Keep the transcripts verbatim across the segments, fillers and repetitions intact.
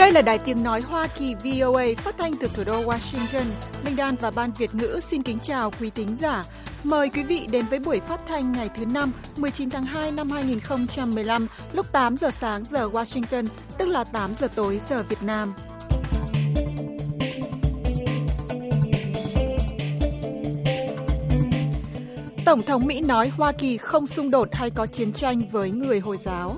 Đây là Đài Tiếng Nói Hoa Kỳ vê o a phát thanh từ thủ đô Washington. Linh Đan và Ban Việt ngữ xin kính chào quý thính giả. Mời quý vị đến với buổi phát thanh ngày thứ năm, mười chín tháng hai năm hai nghìn không trăm mười lăm, lúc tám giờ sáng giờ Washington, tức là tám giờ tối giờ Việt Nam. Tổng thống Mỹ nói Hoa Kỳ không xung đột hay có chiến tranh với người Hồi giáo.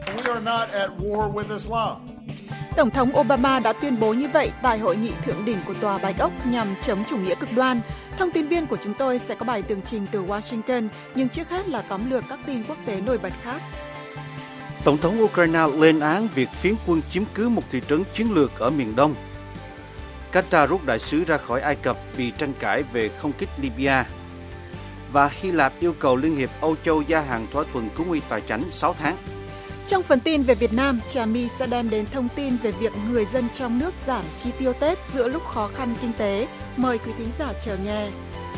Tổng thống Obama đã tuyên bố như vậy tại hội nghị thượng đỉnh của Tòa Bạch Ốc nhằm chống chủ nghĩa cực đoan. Thông tin viên của chúng tôi sẽ có bài tường trình từ Washington, nhưng trước hết là tóm lược các tin quốc tế nổi bật khác. Tổng thống Ukraine lên án việc phiến quân chiếm cứ một thị trấn chiến lược ở miền Đông. Qatar rút đại sứ ra khỏi Ai Cập vì tranh cãi về không kích Libya. Và Hy Lạp yêu cầu Liên hiệp Âu Châu gia hạn thỏa thuận cứu nguy tài chánh sáu tháng. Trong phần tin về Việt Nam, Trà My sẽ đem đến thông tin về việc người dân trong nước giảm chi tiêu Tết giữa lúc khó khăn kinh tế. Mời quý thính giả chờ nghe.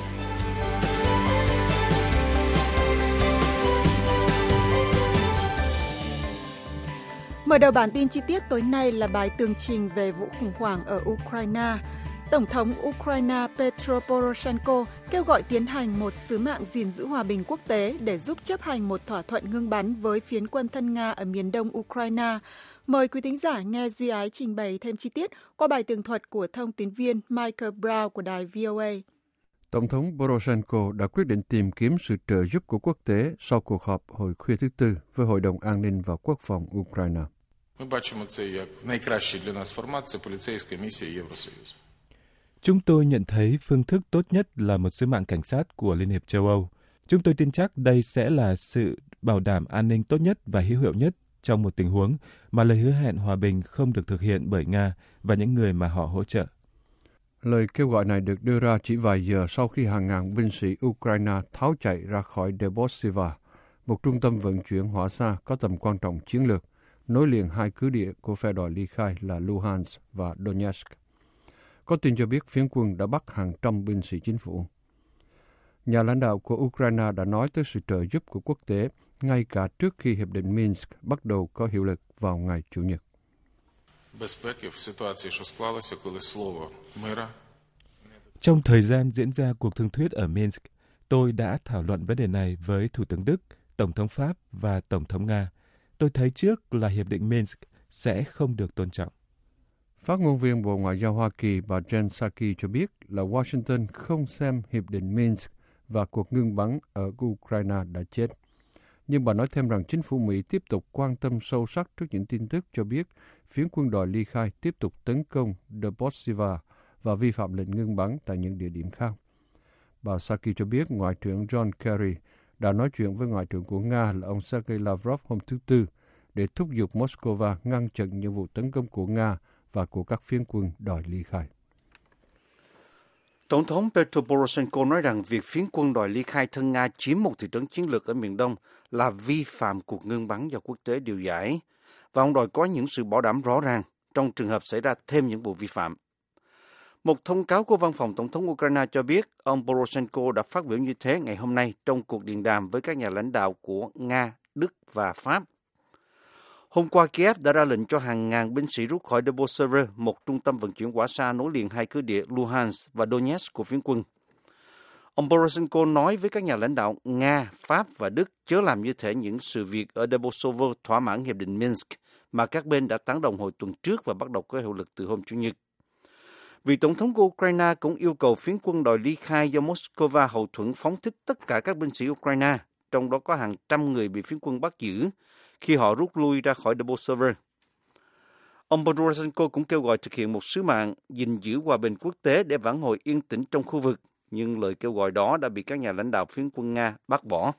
Mở đầu bản tin chi tiết tối nay là bài tường trình về vụ khủng hoảng ở Ukraine. Tổng thống Ukraine Petro Poroshenko kêu gọi tiến hành một sứ mạng gìn giữ hòa bình quốc tế để giúp chấp hành một thỏa thuận ngưng bắn với phiến quân thân Nga ở miền đông Ukraine. Mời quý thính giả nghe Duy Ái trình bày thêm chi tiết qua bài tường thuật của thông tín viên Michael Brown của đài vê o a. Tổng thống Poroshenko đã quyết định tìm kiếm sự trợ giúp của quốc tế sau cuộc họp hồi khuya thứ Tư với Hội đồng An ninh và Quốc phòng Ukraine. Chúng tôi nhận thấy phương thức tốt nhất là một sứ mạng cảnh sát của Liên hiệp châu Âu. Chúng tôi tin chắc đây sẽ là sự bảo đảm an ninh tốt nhất và hữu hiệu nhất trong một tình huống mà lời hứa hẹn hòa bình không được thực hiện bởi Nga và những người mà họ hỗ trợ. Lời kêu gọi này được đưa ra chỉ vài giờ sau khi hàng ngàn binh sĩ Ukraine tháo chạy ra khỏi Debosova, một trung tâm vận chuyển hỏa xa có tầm quan trọng chiến lược, nối liền hai cứ địa của phe đòi ly khai là Luhansk và Donetsk. Có tin cho biết phiến quân đã bắt hàng trăm binh sĩ chính phủ. Nhà lãnh đạo của Ukraine đã nói tới sự trợ giúp của quốc tế ngay cả trước khi Hiệp định Minsk bắt đầu có hiệu lực vào ngày Chủ nhật. Trong thời gian diễn ra cuộc thương thuyết ở Minsk, tôi đã thảo luận vấn đề này với Thủ tướng Đức, Tổng thống Pháp và Tổng thống Nga. Tôi thấy trước là Hiệp định Minsk sẽ không được tôn trọng. Phát ngôn viên Bộ Ngoại giao Hoa Kỳ bà Jen Psaki cho biết là Washington không xem Hiệp định Minsk và cuộc ngưng bắn ở Ukraine đã chết. Nhưng bà nói thêm rằng chính phủ Mỹ tiếp tục quan tâm sâu sắc trước những tin tức cho biết phiến quân đòi ly khai tiếp tục tấn công Debosova và vi phạm lệnh ngưng bắn tại những địa điểm khác. Bà Psaki cho biết Ngoại trưởng John Kerry đã nói chuyện với Ngoại trưởng của Nga là ông Sergei Lavrov hôm thứ Tư để thúc giục Moscow ngăn chặn những vụ tấn công của Nga và của các phiến quân đòi ly khai. Tổng thống Petro Poroshenko nói rằng việc phiến quân đòi ly khai thân Nga chiếm một thị trấn chiến lược ở miền Đông là vi phạm cuộc ngưng bắn do quốc tế điều giải, và ông đòi có những sự bảo đảm rõ ràng trong trường hợp xảy ra thêm những vụ vi phạm. Một thông cáo của Văn phòng Tổng thống Ukraine cho biết ông Poroshenko đã phát biểu như thế ngày hôm nay trong cuộc điện đàm với các nhà lãnh đạo của Nga, Đức và Pháp. Hôm qua, Kiev đã ra lệnh cho hàng ngàn binh sĩ rút khỏi Debosova, một trung tâm vận chuyển hỏa xa nối liền hai cứ địa Luhansk và Donetsk của phiến quân. Ông Poroshenko nói với các nhà lãnh đạo Nga, Pháp và Đức chớ làm như thể những sự việc ở Debosova thỏa mãn Hiệp định Minsk mà các bên đã tán đồng hồi tuần trước và bắt đầu có hiệu lực từ hôm Chủ nhật. Vị Tổng thống của Ukraine cũng yêu cầu phiến quân đòi ly khai do Moscow hậu thuẫn phóng thích tất cả các binh sĩ Ukraine, trong đó có hàng trăm người bị phiến quân bắt giữ khi họ rút lui ra khỏi Debosova. Ông Poroshenko cũng kêu gọi thực hiện một sứ mạng gìn giữ hòa bình quốc tế để vãn hồi yên tĩnh trong khu vực, nhưng lời kêu gọi đó đã bị các nhà lãnh đạo phiến quân Nga bác bỏ.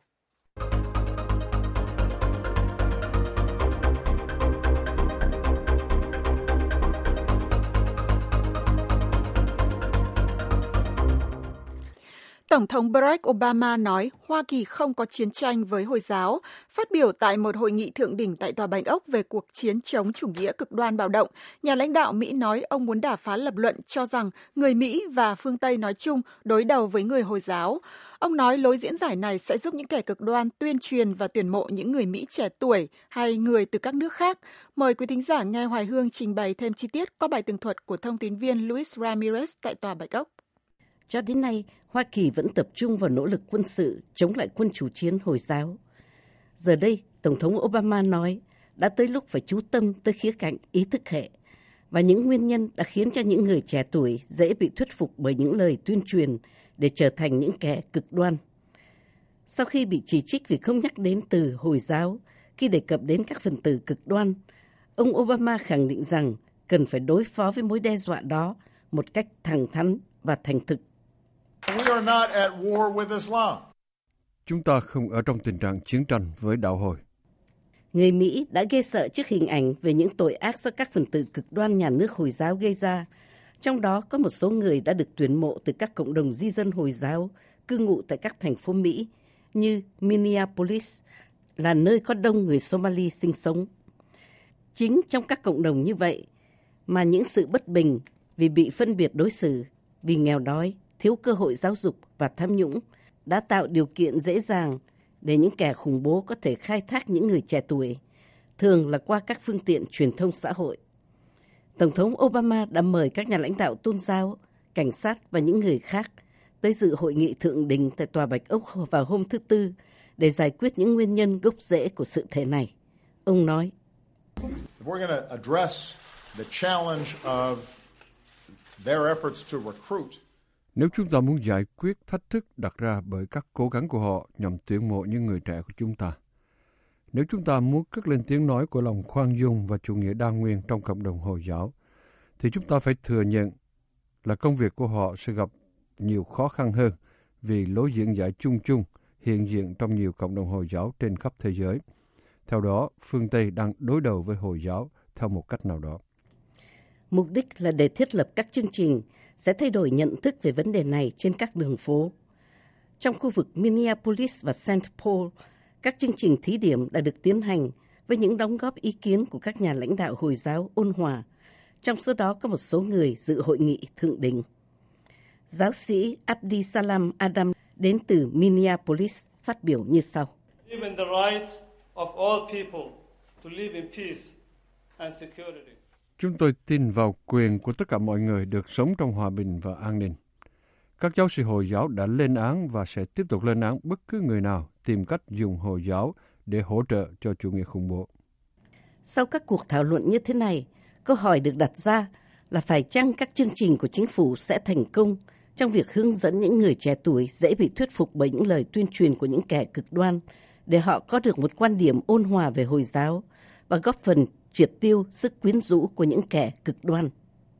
Tổng thống Barack Obama nói Hoa Kỳ không có chiến tranh với Hồi giáo. Phát biểu tại một hội nghị thượng đỉnh tại Tòa Bạch Ốc về cuộc chiến chống chủ nghĩa cực đoan bạo động, nhà lãnh đạo Mỹ nói ông muốn đả phá lập luận cho rằng người Mỹ và phương Tây nói chung đối đầu với người Hồi giáo. Ông nói lối diễn giải này sẽ giúp những kẻ cực đoan tuyên truyền và tuyển mộ những người Mỹ trẻ tuổi hay người từ các nước khác. Mời quý thính giả nghe Hoài Hương trình bày thêm chi tiết qua bài tường thuật của thông tín viên Luis Ramirez tại Tòa Bạch Ốc. Cho đến nay, Hoa Kỳ vẫn tập trung vào nỗ lực quân sự chống lại quân chủ chiến Hồi giáo. Giờ đây, Tổng thống Obama nói đã tới lúc phải chú tâm tới khía cạnh ý thức hệ và những nguyên nhân đã khiến cho những người trẻ tuổi dễ bị thuyết phục bởi những lời tuyên truyền để trở thành những kẻ cực đoan. Sau khi bị chỉ trích vì không nhắc đến từ Hồi giáo khi đề cập đến các phần tử cực đoan, ông Obama khẳng định rằng cần phải đối phó với mối đe dọa đó một cách thẳng thắn và thành thực. Chúng ta không ở trong tình trạng chiến tranh với đạo Hồi. Người Mỹ đã ghê sợ trước hình ảnh về những tội ác do các phần tử cực đoan nhà nước Hồi giáo gây ra. Trong đó có một số người đã được tuyển mộ từ các cộng đồng di dân Hồi giáo cư ngụ tại các thành phố Mỹ như Minneapolis, là nơi có đông người Somali sinh sống. Chính trong các cộng đồng như vậy mà những sự bất bình vì bị phân biệt đối xử, vì nghèo đói, thiếu cơ hội giáo dục và tham nhũng đã tạo điều kiện dễ dàng để những kẻ khủng bố có thể khai thác những người trẻ tuổi, thường là qua các phương tiện truyền thông xã hội. Tổng thống Obama đã mời các nhà lãnh đạo tôn giáo, cảnh sát và những người khác tới dự hội nghị thượng đỉnh tại Tòa Bạch Ốc vào hôm thứ Tư để giải quyết những nguyên nhân gốc rễ của sự thể này. Ông nói, nếu chúng ta muốn giải quyết thách thức đặt ra bởi các cố gắng của họ nhằm tuyển mộ những người trẻ của chúng ta, nếu chúng ta muốn cất lên tiếng nói của lòng khoan dung và chủ nghĩa đa nguyên trong cộng đồng Hồi giáo, thì chúng ta phải thừa nhận là công việc của họ sẽ gặp nhiều khó khăn hơn vì lối diễn giải chung chung hiện diện trong nhiều cộng đồng Hồi giáo trên khắp thế giới. Theo đó, phương Tây đang đối đầu với Hồi giáo theo một cách nào đó. Mục đích là để thiết lập các chương trình sẽ thay đổi nhận thức về vấn đề này trên các đường phố. Trong khu vực Minneapolis và Saint Paul, các chương trình thí điểm đã được tiến hành với những đóng góp ý kiến của các nhà lãnh đạo Hồi giáo ôn hòa. Trong số đó có một số người dự hội nghị thượng đỉnh. Giáo sĩ Abdisalam Adam đến từ Minneapolis phát biểu như sau. Chúng tôi tin vào quyền của tất cả mọi người được sống trong hòa bình và an ninh. Các giáo sĩ Hồi giáo đã lên án và sẽ tiếp tục lên án bất cứ người nào tìm cách dùng Hồi giáo để hỗ trợ cho chủ nghĩa khủng bố. Sau các cuộc thảo luận như thế này, câu hỏi được đặt ra là phải chăng các chương trình của chính phủ sẽ thành công trong việc hướng dẫn những người trẻ tuổi dễ bị thuyết phục bởi những lời tuyên truyền của những kẻ cực đoan để họ có được một quan điểm ôn hòa về Hồi giáo và góp phần triệt tiêu sức quyến rũ của những kẻ cực đoan.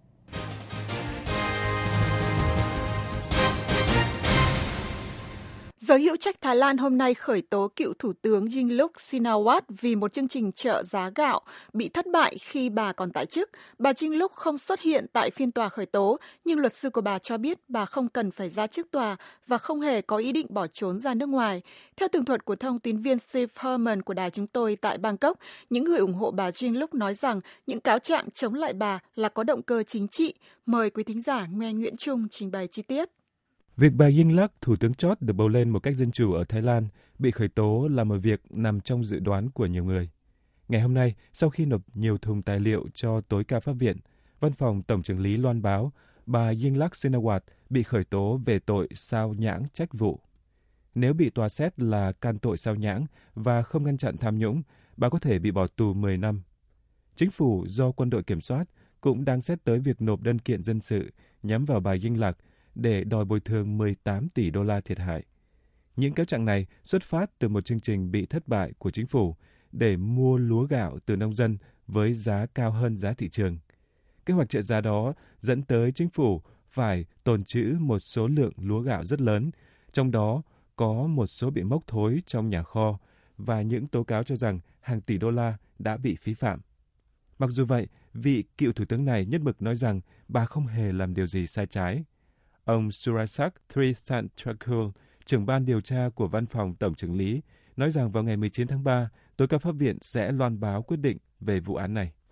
Giới hữu trách Thái Lan hôm nay khởi tố cựu Thủ tướng Yingluck Shinawatra vì một chương trình trợ giá gạo bị thất bại khi bà còn tại chức. Bà Yingluck không xuất hiện tại phiên tòa khởi tố, nhưng luật sư của bà cho biết bà không cần phải ra trước tòa và không hề có ý định bỏ trốn ra nước ngoài. Theo tường thuật của thông tín viên Steve Herman của đài chúng tôi tại Bangkok, những người ủng hộ bà Yingluck nói rằng những cáo trạng chống lại bà là có động cơ chính trị. Mời quý thính giả nghe Nguyễn Trung trình bày chi tiết. Việc bà Yingluck, thủ tướng chót được bầu lên một cách dân chủ ở Thái Lan, bị khởi tố là một việc nằm trong dự đoán của nhiều người. Ngày hôm nay, sau khi nộp nhiều thùng tài liệu cho tối cao pháp viện, Văn phòng Tổng chưởng lý loan báo bà Yingluck Shinawatra bị khởi tố về tội sao nhãng trách vụ. Nếu bị tòa xét là can tội sao nhãng và không ngăn chặn tham nhũng, bà có thể bị bỏ tù mười năm. Chính phủ do quân đội kiểm soát cũng đang xét tới việc nộp đơn kiện dân sự nhắm vào bà Yingluck để đòi bồi thường mười tám tỷ đô la thiệt hại. Những cáo trạng này xuất phát từ một chương trình bị thất bại của chính phủ để mua lúa gạo từ nông dân với giá cao hơn giá thị trường. Kế hoạch trợ giá đó dẫn tới chính phủ phải tồn trữ một số lượng lúa gạo rất lớn, trong đó có một số bị mốc thối trong nhà kho và những tố cáo cho rằng hàng tỷ đô la đã bị phí phạm. Mặc dù vậy, vị cựu thủ tướng này nhất mực nói rằng bà không hề làm điều gì sai trái. Ông Surasak Trisanthakul, trưởng ban điều tra của Văn phòng Tổng chưởng lý, nói rằng vào ngày mười chín tháng ba, tối cao pháp viện sẽ loan báo quyết định về vụ án này.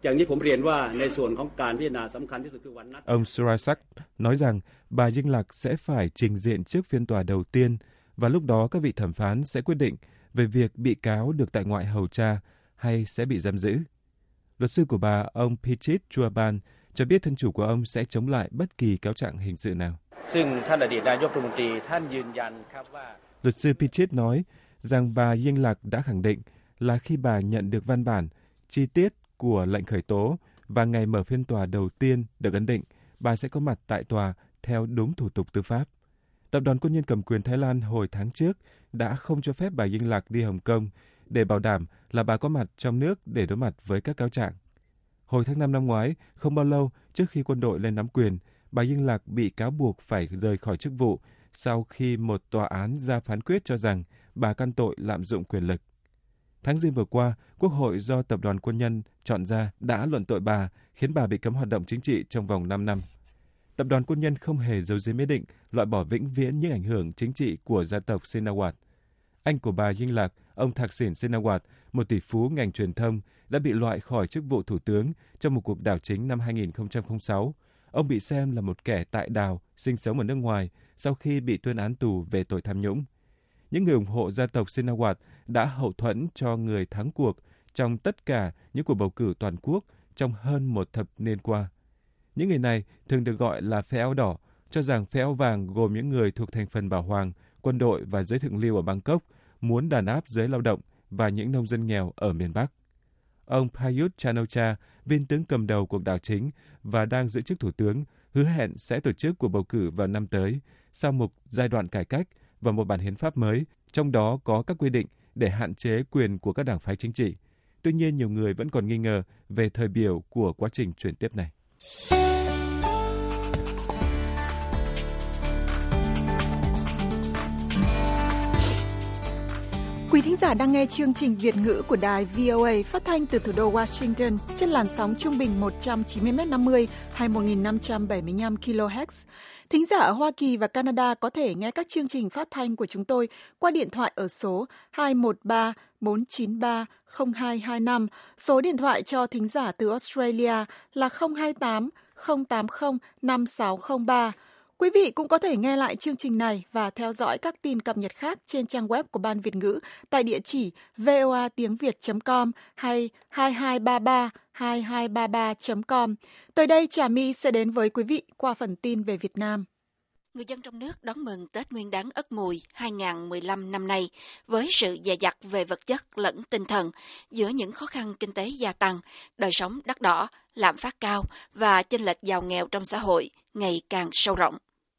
Ông Surasak nói rằng bà Yingluck sẽ phải trình diện trước phiên tòa đầu tiên và lúc đó các vị thẩm phán sẽ quyết định về việc bị cáo được tại ngoại hầu tra hay sẽ bị giam giữ. Luật sư của bà, ông Pichit Chuaban, cho biết thân chủ của ông sẽ chống lại bất kỳ cáo trạng hình sự nào. Luật sư Pichit nói rằng bà Yingluck đã khẳng định là khi bà nhận được văn bản, chi tiết của lệnh khởi tố và ngày mở phiên tòa đầu tiên được ấn định, bà sẽ có mặt tại tòa theo đúng thủ tục tư pháp. Tập đoàn quân nhân cầm quyền Thái Lan hồi tháng trước đã không cho phép bà Yingluck đi Hồng Kông để bảo đảm là bà có mặt trong nước để đối mặt với các cáo trạng. Hồi tháng năm năm ngoái, không bao lâu trước khi quân đội lên nắm quyền, bà Yingluck bị cáo buộc phải rời khỏi chức vụ sau khi một tòa án ra phán quyết cho rằng bà căn tội lạm dụng quyền lực. Tháng Giêng vừa qua, Quốc hội do Tập đoàn Quân nhân chọn ra đã luận tội bà, khiến bà bị cấm hoạt động chính trị trong vòng năm năm. Tập đoàn Quân nhân không hề giấu giếm ý định loại bỏ vĩnh viễn những ảnh hưởng chính trị của gia tộc Shinawatra. Anh của bà Yingluck, ông Thaksin Shinawatra, một tỷ phú ngành truyền thông, đã bị loại khỏi chức vụ thủ tướng trong một cuộc đảo chính năm hai nghìn không trăm lẻ sáu. Ông bị xem là một kẻ tại đào, sinh sống ở nước ngoài sau khi bị tuyên án tù về tội tham nhũng. Những người ủng hộ gia tộc Shinawatra đã hậu thuẫn cho người thắng cuộc trong tất cả những cuộc bầu cử toàn quốc trong hơn một thập niên qua. Những người này thường được gọi là phe áo đỏ, cho rằng phe áo vàng gồm những người thuộc thành phần bảo hoàng, quân đội và giới thượng lưu ở Bangkok muốn đàn áp giới lao động và những nông dân nghèo ở miền Bắc. Ông Prayut Chan-o-cha, viên tướng cầm đầu cuộc đảo chính và đang giữ chức thủ tướng, hứa hẹn sẽ tổ chức cuộc bầu cử vào năm tới sau một giai đoạn cải cách và một bản hiến pháp mới, trong đó có các quy định để hạn chế quyền của các đảng phái chính trị. Tuy nhiên, nhiều người vẫn còn nghi ngờ về thời biểu của quá trình chuyển tiếp này. Quý thính giả đang nghe chương trình Việt ngữ của đài vê o a phát thanh từ thủ đô Washington trên làn sóng trung bình một trăm chín mươi mét năm mươi hay một nghìn năm trăm bảy mươi lăm ki lô héc. Thính giả ở Hoa Kỳ và Canada có thể nghe các chương trình phát thanh của chúng tôi qua điện thoại ở số hai một ba bốn chín ba không hai hai năm. Số điện thoại cho thính giả từ Australia là không hai tám không tám không năm sáu không ba. Quý vị cũng có thể nghe lại chương trình này và theo dõi các tin cập nhật khác trên trang web của Ban Việt ngữ tại địa chỉ voa tiếng việt chấm com hay hai hai ba ba hai hai ba ba chấm com. Tới đây Trà My sẽ đến với quý vị qua phần tin về Việt Nam. Người dân trong nước đón mừng Tết Nguyên đán Ất Mùi hai nghìn không trăm mười lăm năm nay với sự dè dặt về vật chất lẫn tinh thần giữa những khó khăn kinh tế gia tăng, đời sống đắt đỏ, lạm phát cao và chênh lệch giàu nghèo trong xã hội ngày càng sâu rộng.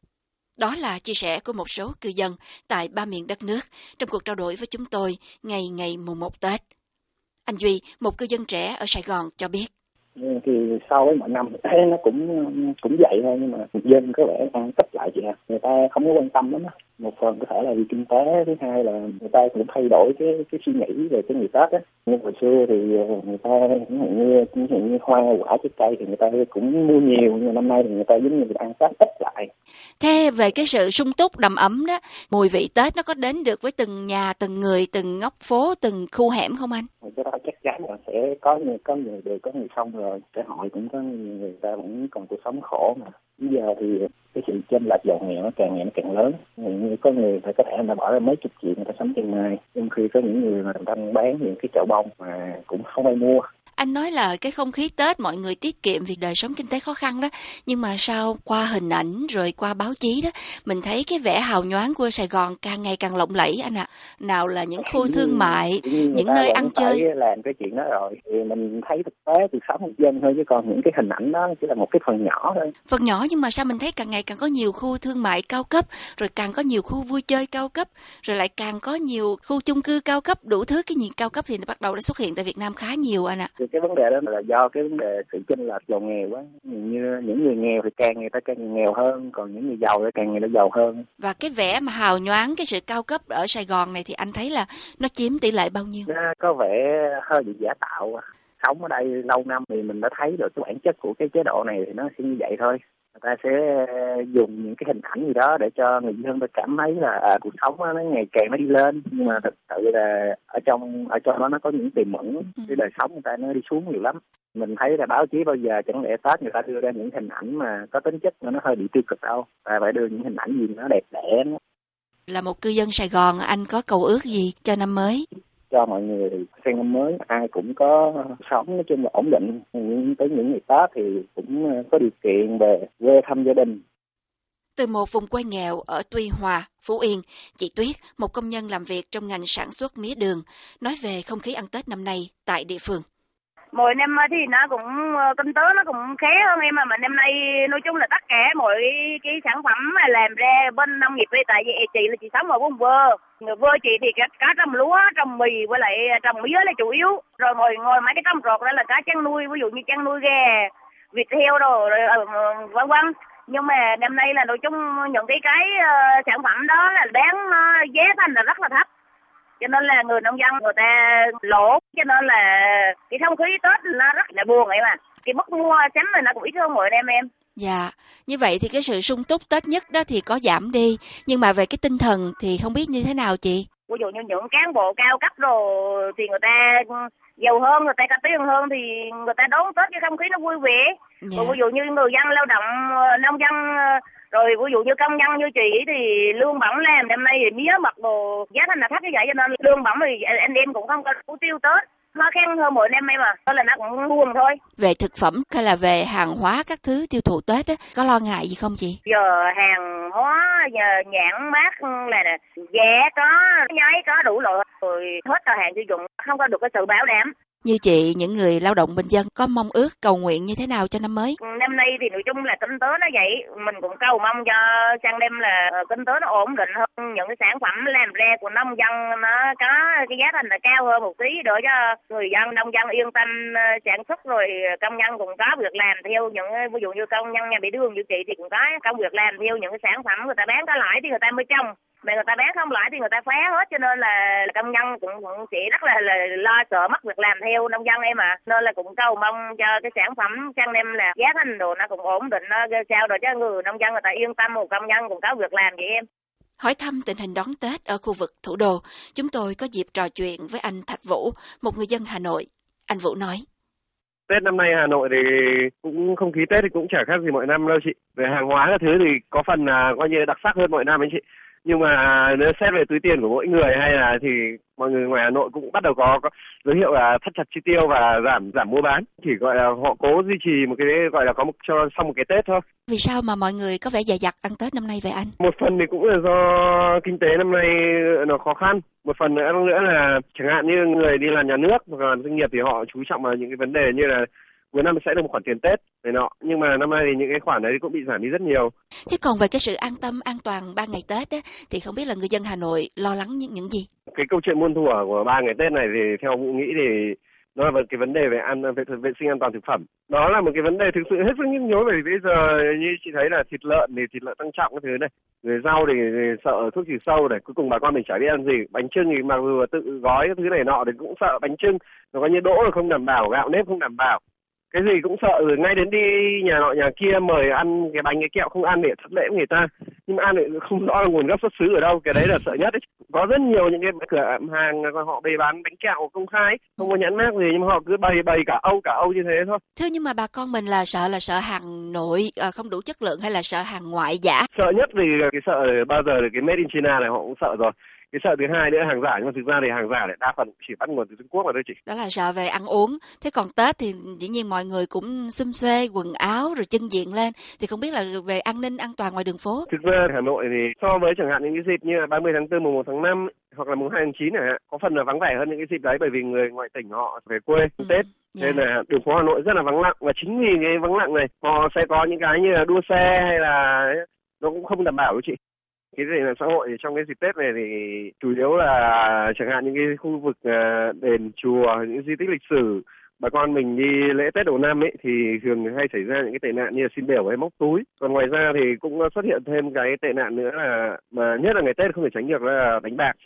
Đó là chia sẻ của một số cư dân tại ba miền đất nước trong cuộc trao đổi với chúng tôi ngày ngày mùng một Tết. Anh Duy, một cư dân trẻ ở Sài Gòn cho biết. Thì so với mọi năm thấy nó cũng cũng vậy thôi, nhưng mà dân có vẻ ăn tích lại chị ạ. Người ta không có quan tâm lắm á. Một phần có thể là vì kinh tế, thứ hai là người ta cũng thay đổi cái cái suy nghĩ về cái ngày Tết á. Như hồi xưa thì người ta như như hoa quả trái cây thì người ta cũng mua nhiều, nhưng mà năm nay thì người ta giống như người ta ăn Tết ít lại. Thế về cái sự sung túc đầm ấm đó, mùi vị Tết nó có đến được với từng nhà, từng người, từng ngóc phố, từng khu hẻm không anh? Cái đó chắc chắn là sẽ có người có người được, có người không rồi. Xã hội cũng có người ta vẫn còn cuộc sống khổ mà. Bây giờ thì cái sự chênh lệch giàu nghèo nó càng ngày nó càng lớn. Như có người phải có thể người ta bỏ ra mấy chục triệu người ta sống trên mai, trong khi có những người mà người ta bán những cái chợ bông mà cũng không ai mua. Anh nói là cái không khí Tết mọi người tiết kiệm vì đời sống kinh tế khó khăn đó, nhưng mà sao qua hình ảnh rồi qua báo chí đó, mình thấy cái vẻ hào nhoáng của Sài Gòn càng ngày càng lộng lẫy anh ạ. À. Nào là những khu thương mại, những nơi ăn chơi. Làm cái chuyện đó rồi thì mình thấy thực tế từ sống một dân thôi, chứ còn những cái hình ảnh đó chỉ là một cái phần nhỏ thôi. Phần nhỏ nhưng mà sao mình thấy càng ngày càng có nhiều khu thương mại cao cấp, rồi càng có nhiều khu vui chơi cao cấp, rồi lại càng có nhiều khu chung cư cao cấp, đủ thứ cái gì cao cấp thì nó bắt đầu đã xuất hiện tại Việt Nam khá nhiều anh ạ. À. Cái vấn đề đó là do cái vấn đề sự chênh lệch giàu nghèo quá. Như những người nghèo thì càng người ta càng nghèo hơn, còn những người giàu thì càng người ta giàu hơn. Và cái vẻ mà hào nhoáng, cái sự cao cấp ở Sài Gòn này thì anh thấy là nó chiếm tỷ lệ bao nhiêu? Nó có vẻ hơi bị giả tạo. Sống ở đây lâu năm thì mình đã thấy được cái bản chất của cái chế độ này thì nó sẽ như vậy thôi. Người ta sẽ dùng những cái hình ảnh gì đó để cho người dân tôi cảm thấy là à, cuộc sống nó ngày càng nó đi lên, nhưng mà thực sự là ở trong ở trong đó nó có những tiềm ẩn, cái đời sống người ta nó đi xuống nhiều lắm. Mình thấy là báo chí bao giờ chẳng lẽ Tết người ta đưa ra những hình ảnh mà có tính chất nó hơi bị tiêu cực đâu, và phải đưa những hình ảnh gì nó đẹp đẽ. Là một cư dân Sài Gòn, anh có cầu ước gì cho năm mới? Cho mọi người sang năm mới ai cũng có sống nói chung là ổn định, nhưng tới những ngày Tết thì cũng có điều kiện về quê thăm gia đình. Từ một vùng quê nghèo ở Tuy Hòa, Phú Yên, chị Tuyết, một công nhân làm việc trong ngành sản xuất mía đường, nói về không khí ăn Tết năm nay tại địa phương. Mỗi năm thì nó cũng kinh tế nó cũng khá hơn em, mà mà năm nay nói chung là tất cả mọi cái sản phẩm mà làm ra bên nông nghiệp đây, tại vì chị là chị sống ở vùng vơ, người vơ chị thì cá, cá trồng lúa, trồng mì với lại trồng mía là chủ yếu, rồi ngồi ngồi mấy cái trồng rột đó là cá chăn nuôi, ví dụ như chăn nuôi gà, vịt heo rồi, rồi vân vân. Nhưng mà năm nay là nói chung những cái cái uh, sản phẩm đó là bán uh, giá thành là rất là thấp. Cho nên là người nông dân người ta lỗ, cho nên là cái không khí Tết nó rất là buồn vậy mà. Cái mức mua sắm này nó cũng ít hơn mỗi năm em. Dạ, như vậy thì cái sự sung túc Tết nhất đó thì có giảm đi, nhưng mà về cái tinh thần thì không biết như thế nào chị? Ví dụ như những cán bộ cao cấp rồi thì người ta giàu hơn, người ta có tiền hơn thì người ta đón Tết cái không khí nó vui vẻ. Dạ. Ví dụ như người dân lao động, nông dân, rồi ví dụ như công nhân như chị thì lương bổng làm năm nay thì mía mật đồ giá thành là thấp như vậy, cho nên lương bổng thì anh em cũng không có đủ tiêu Tết, nó khen hơn mỗi năm em à, nên là nó cũng buồn thôi. Về thực phẩm hay là về hàng hóa các thứ tiêu thụ Tết á, có lo ngại gì không chị? Giờ hàng hóa giờ nhãn mác là giá có, nháy có đủ loại, rồi hết thời hạn sử dụng, không có được cái sự bảo đảm. Như chị, những người lao động bình dân có mong ước cầu nguyện như thế nào cho năm mới? Năm nay thì nói chung là kinh tế nó vậy, mình cũng cầu mong cho sang năm là kinh tế nó ổn định hơn, những cái sản phẩm làm ra của nông dân nó có cái giá thành là cao hơn một tí để cho người dân nông dân yên tâm sản xuất, rồi công nhân cũng có việc làm theo những, ví dụ như công nhân nhà bị đường như chị thì cũng có công việc làm theo những cái sản phẩm người ta bán có lãi thì người ta mới trồng. Mà người ta bán không lãi thì người ta phá hết, cho nên là công nhân cũng, cũng chỉ rất là, là lo sợ mất việc làm theo nông dân em ạ. À. Nên là cũng cầu mong cho cái sản phẩm sang năm là giá thành đồ nó cũng ổn định, nó sao rồi cho người nông dân người ta yên tâm, một công nhân cũng có việc làm vậy em. Hỏi thăm tình hình đón Tết ở khu vực thủ đô, chúng tôi có dịp trò chuyện với anh Thạch Vũ, một người dân Hà Nội. Anh Vũ nói: Tết năm nay Hà Nội thì cũng không khí Tết thì cũng chả khác gì mọi năm đâu chị. Về hàng hóa các thứ thì có phần là coi như đặc sắc hơn mọi năm ấy chị. Nhưng mà nếu xét về túi tiền của mỗi người hay là thì mọi người ngoài Hà Nội cũng bắt đầu có, có dấu hiệu là thắt chặt chi tiêu và giảm giảm mua bán. Chỉ gọi là họ cố duy trì một cái gọi là có một cho xong một cái Tết thôi. Vì sao mà mọi người có vẻ dè dặt ăn Tết năm nay vậy anh? Một phần thì cũng là do kinh tế năm nay nó khó khăn. Một phần nữa nữa là chẳng hạn như người đi làm nhà nước hoặc là doanh nghiệp thì họ chú trọng vào những cái vấn đề như là cuối năm sẽ được một khoản tiền Tết này nọ, nhưng mà năm nay thì những cái khoản đấy cũng bị giảm đi rất nhiều. Thế còn về cái sự an tâm an toàn ba ngày Tết á, thì không biết là người dân Hà Nội lo lắng những những gì? Cái câu chuyện muôn thuở của ba ngày Tết này thì theo Vũ nghĩ thì nó là cái vấn đề về an vệ, vệ sinh an toàn thực phẩm. Đó là một cái vấn đề thực sự hết sức nhức nhối, bởi vì bây giờ như chị thấy là thịt lợn thì thịt lợn tăng trọng cái thứ này, rồi rau thì, thì sợ thuốc trừ sâu này, cuối cùng bà con mình chả biết ăn gì. Bánh chưng thì mặc dù tự gói cái thứ này nọ thì cũng sợ bánh chưng nó có như đỗ là không đảm bảo, gạo nếp không đảm bảo. Cái gì cũng sợ, rồi ngay đến đi nhà nọ nhà kia mời ăn cái bánh cái kẹo không ăn để thất lễ với người ta, nhưng mà ăn thì không rõ là nguồn gốc xuất xứ ở đâu, cái đấy là sợ nhất ấy. Có rất nhiều những cái cửa hàng họ bày bán bánh kẹo công khai không có nhãn mác gì, nhưng mà họ cứ bày bày cả Âu cả Âu như thế thôi. Thế nhưng mà bà con mình là sợ là sợ hàng nội không đủ chất lượng hay là sợ hàng ngoại giả? Sợ nhất thì cái sợ bao giờ cái made in China này họ cũng sợ rồi. Cái sợ thứ hai nữa là hàng giả, nhưng mà thực ra thì hàng giả lại đa phần chỉ bắt nguồn từ Trung Quốc mà thôi chị. Đó là sợ về ăn uống. Thế còn Tết thì dĩ nhiên mọi người cũng xum xuê quần áo rồi trưng diện lên, thì không biết là về an ninh an toàn ngoài đường phố. Thực ra Hà Nội thì so với chẳng hạn những cái dịp như là ba mươi tháng tư, mùng một tháng năm hoặc là mùng hai tháng chín này, có phần là vắng vẻ hơn những cái dịp đấy, bởi vì người ngoại tỉnh họ về quê ừ. Tết. Yeah. Nên là đường phố Hà Nội rất là vắng lặng, và chính vì cái vắng lặng này họ sẽ có những cái như là đua xe hay là nó cũng không đảm bảo đâu chị. Cái tệ nạn xã hội thì trong cái dịp Tết này thì chủ yếu là chẳng hạn những cái khu vực đền chùa, những di tích lịch sử, bà con mình đi lễ Tết đầu năm ấy thì thường hay xảy ra những cái tệ nạn như là xin bẻo hay móc túi. Còn ngoài ra thì cũng xuất hiện thêm cái tệ nạn nữa là mà nhất là ngày Tết không thể tránh được là đánh bạc chị.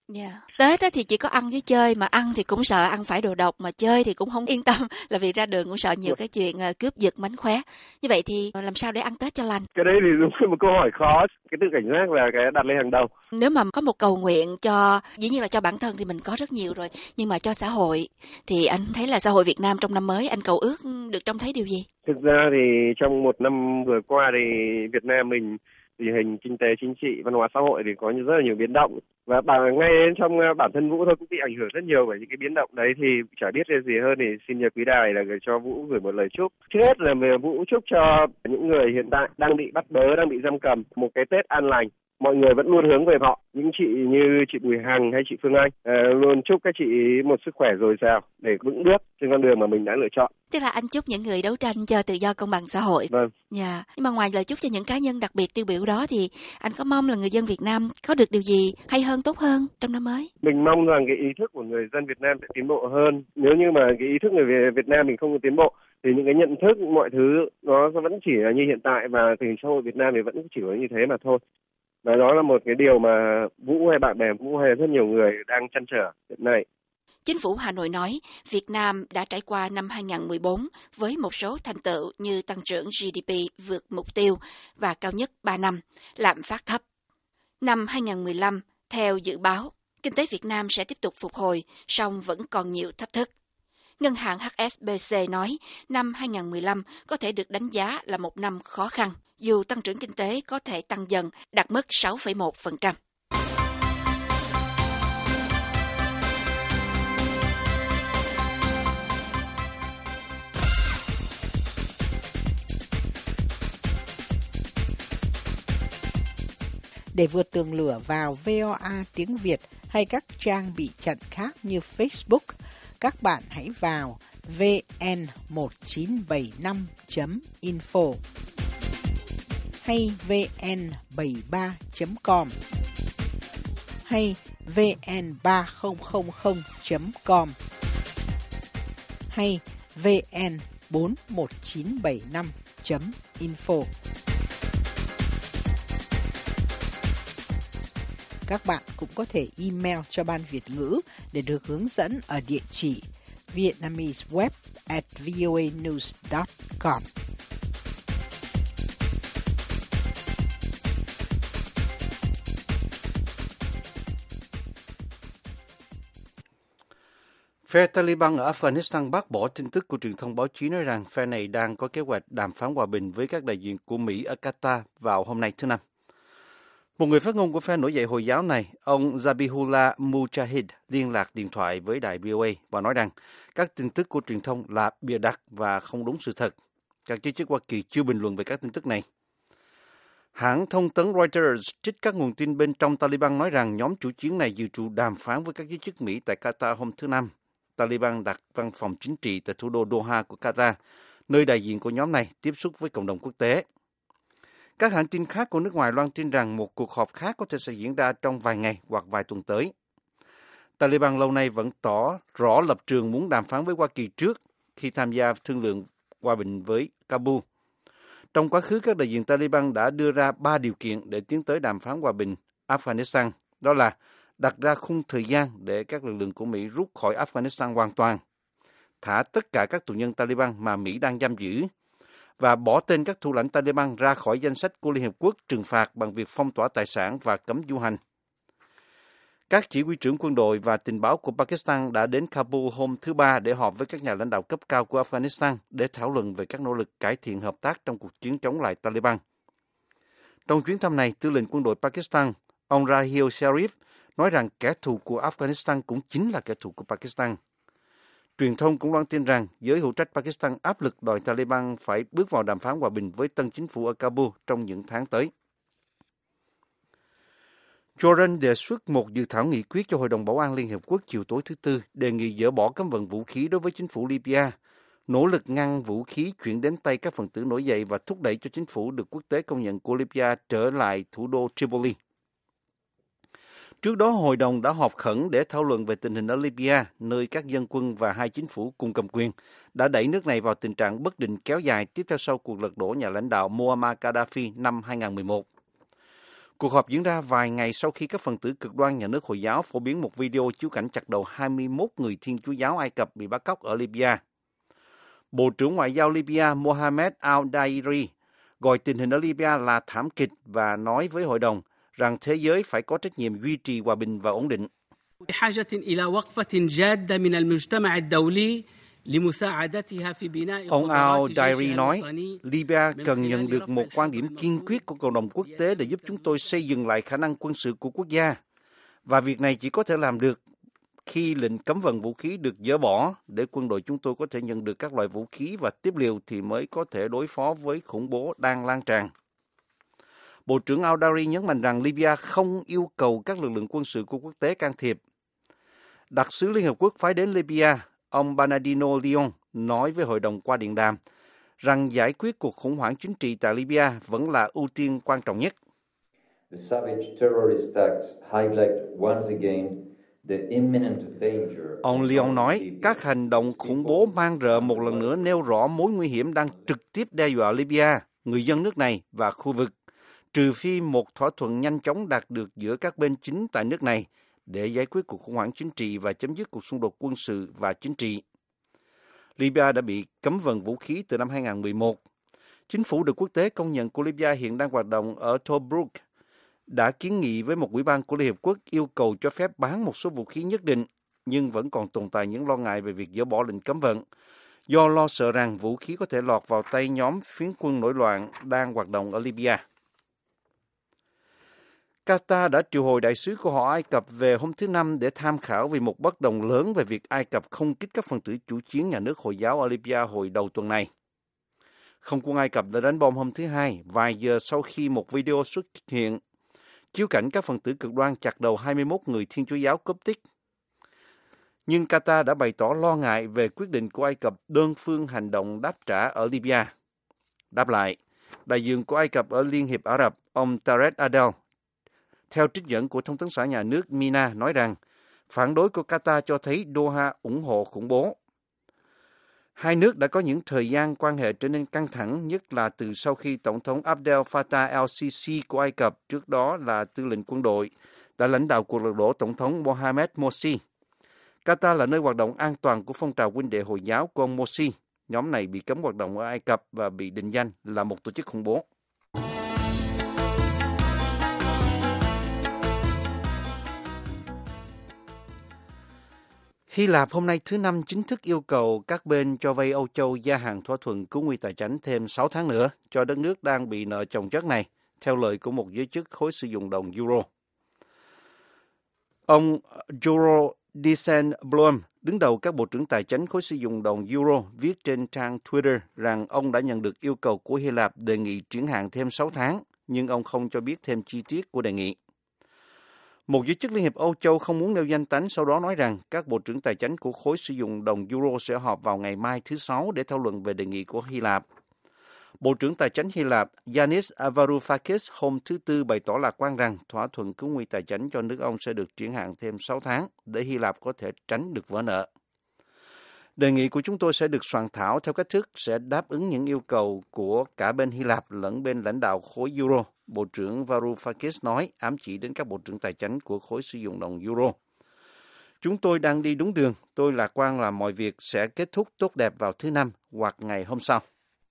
Yeah. Tết á thì chỉ có ăn với chơi, mà ăn thì cũng sợ ăn phải đồ độc, mà chơi thì cũng không yên tâm, là vì ra đường cũng sợ nhiều cái chuyện uh, cướp giật mánh khóe. Như vậy thì làm sao để ăn Tết cho lành? Cái đấy thì đúng là một câu hỏi khó, cái tự cảnh giác là cái đặt lên hàng đầu. Nếu mà có một cầu nguyện cho, dĩ nhiên là cho bản thân thì mình có rất nhiều rồi, nhưng mà cho xã hội thì anh thấy là xã hội Việt Nam trong năm mới anh cầu ước được trông thấy điều gì? Thực ra thì trong một năm vừa qua thì Việt Nam mình tình hình kinh tế, chính trị, văn hóa xã hội thì có rất là nhiều biến động, và bản ngay trong bản thân Vũ thôi cũng bị ảnh hưởng rất nhiều bởi những cái biến động đấy. Thì chả biết cái gì hơn thì xin nhờ quý đài là gửi cho Vũ gửi một lời chúc. Trước hết là Vũ chúc cho những người hiện tại đang bị bắt bớ, đang bị giam cầm một cái Tết an lành. Mọi người vẫn luôn hướng về họ, những chị như chị Bùi Hằng hay chị Phương Anh uh, luôn chúc các chị một sức khỏe dồi dào để vững bước trên con đường mà mình đã lựa chọn. Tức là anh chúc những người đấu tranh cho tự do công bằng xã hội. Vâng. Dạ. Yeah. Nhưng mà ngoài lời chúc cho những cá nhân đặc biệt tiêu biểu đó thì anh có mong là người dân Việt Nam có được điều gì hay hơn, tốt hơn trong năm mới? Mình mong rằng cái ý thức của người dân Việt Nam sẽ tiến bộ hơn. Nếu như mà cái ý thức người Việt Nam mình không có tiến bộ thì những cái nhận thức mọi thứ nó vẫn chỉ là như hiện tại, và tình hình xã hội Việt Nam thì vẫn chỉ có như thế mà thôi. Và đó là một cái điều mà Vũ hay bạn bè Vũ hay rất nhiều người đang trăn trở hiện nay. Chính phủ Hà Nội nói Việt Nam đã trải qua năm hai không một bốn với một số thành tựu như tăng trưởng giê đê pê vượt mục tiêu và cao nhất ba năm, lạm phát thấp. Năm hai không một lăm, theo dự báo, kinh tế Việt Nam sẽ tiếp tục phục hồi, song vẫn còn nhiều thách thức. Ngân hàng hát ét bê xê nói năm hai không một lăm có thể được đánh giá là một năm khó khăn, dù tăng trưởng kinh tế có thể tăng dần, đạt mức sáu phẩy một phần trăm. Để vượt tường lửa vào vê o a tiếng Việt hay các trang bị chặn khác như Facebook, các bạn hãy vào vê en một chín bảy năm chấm info hay vê en bảy ba chấm com hay vê en ba không không không chấm com hay vê en bốn một chín bảy năm chấm info. Các bạn cũng có thể email cho Ban Việt ngữ để được hướng dẫn ở địa chỉ vietnameseweb at voanews dot com. Phe Taliban ở Afghanistan bác bỏ tin tức của truyền thông báo chí nói rằng phe này đang có kế hoạch đàm phán hòa bình với các đại diện của Mỹ ở Qatar vào hôm nay thứ Năm. Một người phát ngôn của phe nổi dậy Hồi giáo này, ông Zabihullah Mujahid, liên lạc điện thoại với đài vê o a và nói rằng các tin tức của truyền thông là bịa đặt và không đúng sự thật. Các giới chức Hoa Kỳ chưa bình luận về các tin tức này. Hãng thông tấn Reuters trích các nguồn tin bên trong Taliban nói rằng nhóm chủ chiến này dự trù đàm phán với các giới chức Mỹ tại Qatar hôm thứ Năm. Taliban đặt văn phòng chính trị tại thủ đô Doha của Qatar, nơi đại diện của nhóm này tiếp xúc với cộng đồng quốc tế. Các hãng tin khác của nước ngoài loan tin rằng một cuộc họp khác có thể sẽ diễn ra trong vài ngày hoặc vài tuần tới. Taliban lâu nay vẫn tỏ rõ lập trường muốn đàm phán với Hoa Kỳ trước khi tham gia thương lượng hòa bình với Kabul. Trong quá khứ, các đại diện Taliban đã đưa ra ba điều kiện để tiến tới đàm phán hòa bình Afghanistan. Đó là đặt ra khung thời gian để các lực lượng của Mỹ rút khỏi Afghanistan hoàn toàn, thả tất cả các tù nhân Taliban mà Mỹ đang giam giữ, và bỏ tên các thủ lãnh Taliban ra khỏi danh sách của Liên Hiệp Quốc trừng phạt bằng việc phong tỏa tài sản và cấm du hành. Các chỉ huy trưởng quân đội và tình báo của Pakistan đã đến Kabul hôm thứ Ba để họp với các nhà lãnh đạo cấp cao của Afghanistan để thảo luận về các nỗ lực cải thiện hợp tác trong cuộc chiến chống lại Taliban. Trong chuyến thăm này, tư lệnh quân đội Pakistan, ông Raheel Sharif, nói rằng kẻ thù của Afghanistan cũng chính là kẻ thù của Pakistan. Truyền thông cũng loan tin rằng giới hữu trách Pakistan áp lực đòi Taliban phải bước vào đàm phán hòa bình với tân chính phủ ở Kabul trong những tháng tới. Jordan đề xuất một dự thảo nghị quyết cho Hội đồng Bảo an Liên Hiệp Quốc chiều tối thứ Tư, đề nghị dỡ bỏ cấm vận vũ khí đối với chính phủ Libya, nỗ lực ngăn vũ khí chuyển đến tay các phần tử nổi dậy và thúc đẩy cho chính phủ được quốc tế công nhận của Libya trở lại thủ đô Tripoli. Trước đó, Hội đồng đã họp khẩn để thảo luận về tình hình ở Libya, nơi các dân quân và hai chính phủ cùng cầm quyền đã đẩy nước này vào tình trạng bất định kéo dài tiếp theo sau cuộc lật đổ nhà lãnh đạo Muammar Gaddafi năm hai không một một. Cuộc họp diễn ra vài ngày sau khi các phần tử cực đoan nhà nước Hồi giáo phổ biến một video chiếu cảnh chặt đầu hai mươi mốt người Thiên Chúa giáo Ai Cập bị bắt cóc ở Libya. Bộ trưởng Ngoại giao Libya Mohamed Al-Dairi gọi tình hình ở Libya là thảm kịch và nói với hội đồng rằng thế giới phải có trách nhiệm duy trì hòa bình và ổn định. Ông Al-Dairi nói, Libya cần nhận được một quan điểm kiên quyết của cộng đồng quốc tế để giúp chúng tôi xây dựng lại khả năng quân sự của quốc gia. Và việc này chỉ có thể làm được khi lệnh cấm vận vũ khí được dỡ bỏ để quân đội chúng tôi có thể nhận được các loại vũ khí và tiếp liệu thì mới có thể đối phó với khủng bố đang lan tràn. Bộ trưởng Al-Dairi nhấn mạnh rằng Libya không yêu cầu các lực lượng quân sự của quốc tế can thiệp. Đặc sứ Liên Hợp Quốc phái đến Libya, ông Bernardino Leon nói với hội đồng qua điện đàm rằng giải quyết cuộc khủng hoảng chính trị tại Libya vẫn là ưu tiên quan trọng nhất. Ông Leon nói, các hành động khủng bố man rợ một lần nữa nêu rõ mối nguy hiểm đang trực tiếp đe dọa Libya, người dân nước này và khu vực, trừ phi một thỏa thuận nhanh chóng đạt được giữa các bên chính tại nước này để giải quyết cuộc khủng hoảng chính trị và chấm dứt cuộc xung đột quân sự và chính trị. Libya đã bị cấm vận vũ khí từ năm hai không một một. Chính phủ được quốc tế công nhận của Libya hiện đang hoạt động ở Tobruk đã kiến nghị với một ủy ban của Liên Hợp Quốc yêu cầu cho phép bán một số vũ khí nhất định, nhưng vẫn còn tồn tại những lo ngại về việc dỡ bỏ lệnh cấm vận, do lo sợ rằng vũ khí có thể lọt vào tay nhóm phiến quân nổi loạn đang hoạt động ở Libya. Qatar đã triệu hồi đại sứ của họ Ai Cập về hôm thứ Năm để tham khảo về một bất đồng lớn về việc Ai Cập không kích các phần tử chủ chiến nhà nước Hồi giáo ở Libya hồi đầu tuần này. Không quân Ai Cập đã đánh bom hôm thứ Hai, vài giờ sau khi một video xuất hiện chiếu cảnh các phần tử cực đoan chặt đầu hai mươi mốt người Thiên Chúa giáo Coptic. Nhưng Qatar đã bày tỏ lo ngại về quyết định của Ai Cập đơn phương hành động đáp trả ở Libya. Đáp lại, đại diện của Ai Cập ở Liên hiệp Ả Rập, ông Tarek Adel, theo trích dẫn của thông tấn xã nhà nước Mina, nói rằng phản đối của Qatar cho thấy Doha ủng hộ khủng bố. Hai nước đã có những thời gian quan hệ trở nên căng thẳng, nhất là từ sau khi Tổng thống Abdel Fattah el-Sisi của Ai Cập, trước đó là tư lệnh quân đội, đã lãnh đạo cuộc lật đổ Tổng thống Mohamed Morsi. Qatar là nơi hoạt động an toàn của phong trào huynh đệ Hồi giáo của ông Morsi. Nhóm này bị cấm hoạt động ở Ai Cập và bị định danh là một tổ chức khủng bố. Hy Lạp hôm nay thứ Năm chính thức yêu cầu các bên cho vay Âu Châu gia hạn thỏa thuận cứu nguy tài chính thêm sáu tháng nữa cho đất nước đang bị nợ chồng chất này, theo lời của một giới chức khối sử dụng đồng euro. Ông Juro Dijsselbloem, đứng đầu các bộ trưởng tài chính khối sử dụng đồng euro, viết trên trang Twitter rằng ông đã nhận được yêu cầu của Hy Lạp đề nghị triển hạn thêm sáu tháng, nhưng ông không cho biết thêm chi tiết của đề nghị. Một giới chức Liên hiệp Âu Châu không muốn nêu danh tính sau đó nói rằng các bộ trưởng tài chính của khối sử dụng đồng euro sẽ họp vào ngày mai thứ Sáu để thảo luận về đề nghị của Hy Lạp. Bộ trưởng Tài chính Hy Lạp Yanis Varoufakis hôm thứ Tư bày tỏ lạc quan rằng thỏa thuận cứu nguy tài chính cho nước ông sẽ được triển hạn thêm sáu tháng để Hy Lạp có thể tránh được vỡ nợ. Đề nghị của chúng tôi sẽ được soạn thảo theo cách thức sẽ đáp ứng những yêu cầu của cả bên Hy Lạp lẫn bên lãnh đạo khối euro, Bộ trưởng Varoufakis nói, ám chỉ đến các bộ trưởng tài chính của khối sử dụng đồng euro. Chúng tôi đang đi đúng đường, tôi lạc quan là mọi việc sẽ kết thúc tốt đẹp vào thứ Năm hoặc ngày hôm sau.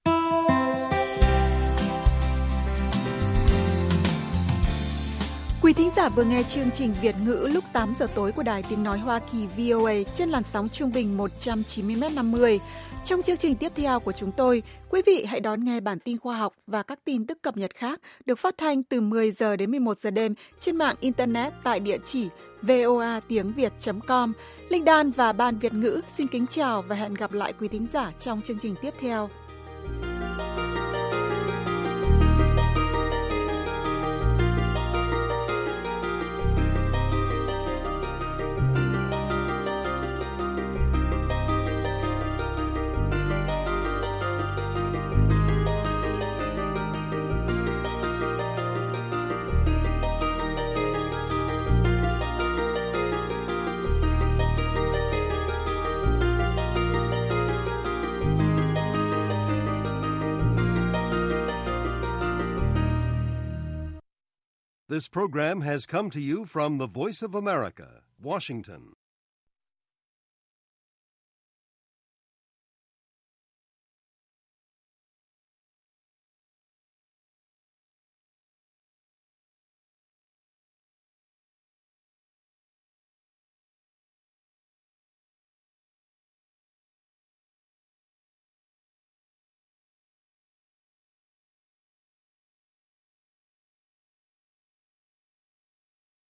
Quý thính giả vừa nghe chương trình Việt ngữ lúc tám giờ tối của Đài Tiếng Nói Hoa Kỳ vê o a trên làn sóng trung bình một trăm chín mươi mét năm mươi. Trong chương trình tiếp theo của chúng tôi, quý vị hãy đón nghe bản tin khoa học và các tin tức cập nhật khác được phát thanh từ mười giờ đến mười một giờ đêm trên mạng Internet tại địa chỉ voa tiếng việt chấm com. Linh Đan và Ban Việt ngữ xin kính chào và hẹn gặp lại quý thính giả trong chương trình tiếp theo. This program has come to you from the Voice of America, Washington.